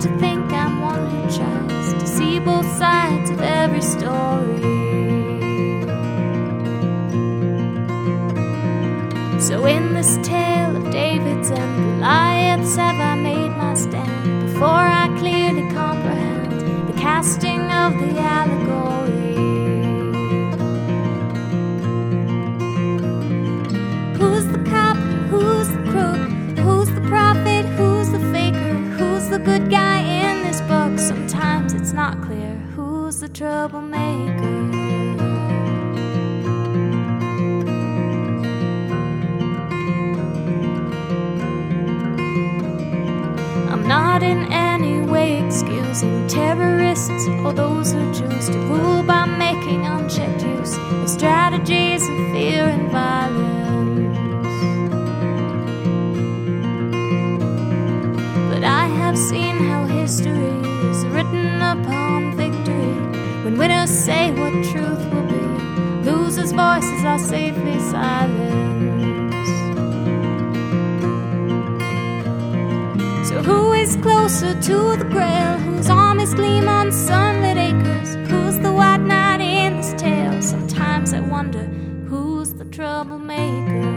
to think I'm one who tries to see both sides of every story. So in this tale of David's and Goliath's have I made my stand, before I clearly comprehend the casting of the allegory. Who's the cop? Who's the crook? Who's the prophet? Who's the faker? Who's the good guy in this book? Sometimes it's not clear who's the troublemaker. I'm not in any way excusing terrorists or those who choose to rule by making unchecked use of strategies of fear and violence. But I have seen how history is written upon victory, when winners say what truth will be, losers' voices are safely silenced. So who is closer to the Grail? Whose armies gleam on sunlit acres? Who's the white knight in this tale? Sometimes I wonder who's the troublemaker.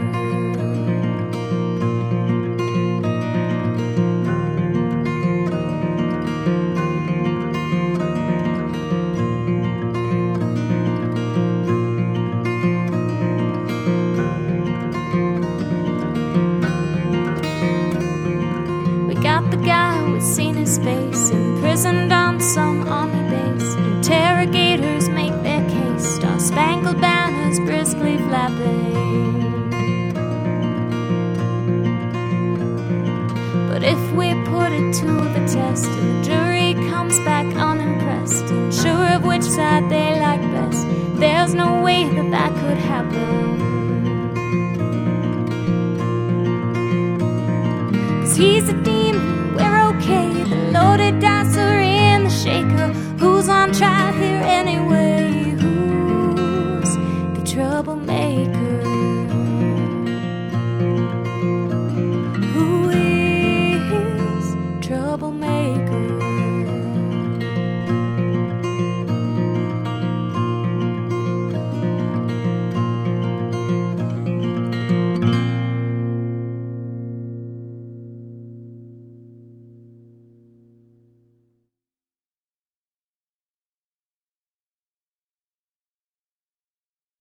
Got the guy who's seen his face imprisoned on some army base. Interrogators make their case, star-spangled banners briskly flapping. But if we put it to the test and the jury comes back unimpressed, unsure of which side they like best, there's no way that that could happen.